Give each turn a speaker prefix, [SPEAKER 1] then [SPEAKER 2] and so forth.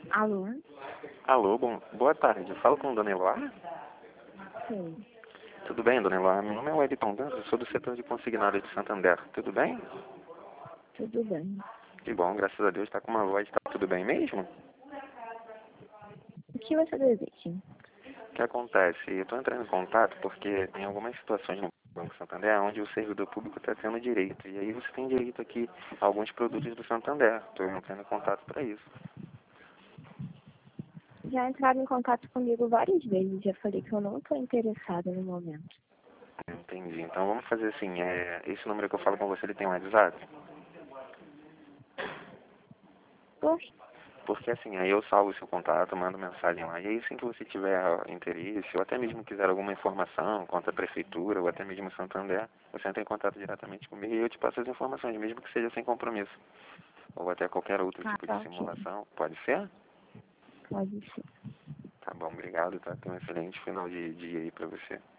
[SPEAKER 1] Alô?
[SPEAKER 2] Alô, boa tarde. Falo com Dona Eloá?
[SPEAKER 1] Sim,
[SPEAKER 2] Tudo bem, Dona Eloá? Meu nome é Wellington Dantas, sou do setor de consignado de Santander. Tudo bem?
[SPEAKER 1] tudo bem.
[SPEAKER 2] Que bom, graças a Deus, está com uma voz. Tá tudo bem mesmo?
[SPEAKER 1] O que você deseja?
[SPEAKER 2] O que acontece? Eu estou entrando em contato porque tem algumas situações no Banco Santander onde o servidor público está tendo direito. E aí você tem direito aqui a alguns produtos do Santander. Estou entrando em contato para isso.
[SPEAKER 1] Já entraram em contato comigo várias vezes. Já falei que eu não estou interessada no momento.
[SPEAKER 2] Entendi. Então vamos fazer assim, esse número que eu falo com você, ele tem um WhatsApp?
[SPEAKER 1] Poxa,
[SPEAKER 2] Porque assim, aí eu salvo o seu contato, mando mensagem lá, e aí assim que você tiver interesse, ou até mesmo quiser alguma informação quanto à prefeitura, ou até mesmo Santander, você entra em contato diretamente comigo e eu te passo as informações, mesmo que seja sem compromisso. Ou até qualquer outro
[SPEAKER 1] tá,
[SPEAKER 2] tipo de
[SPEAKER 1] tá ok.
[SPEAKER 2] simulação. Pode ser?
[SPEAKER 1] Pode ser.
[SPEAKER 2] Tá bom, obrigado, tá? Tenha um excelente final de dia aí pra você.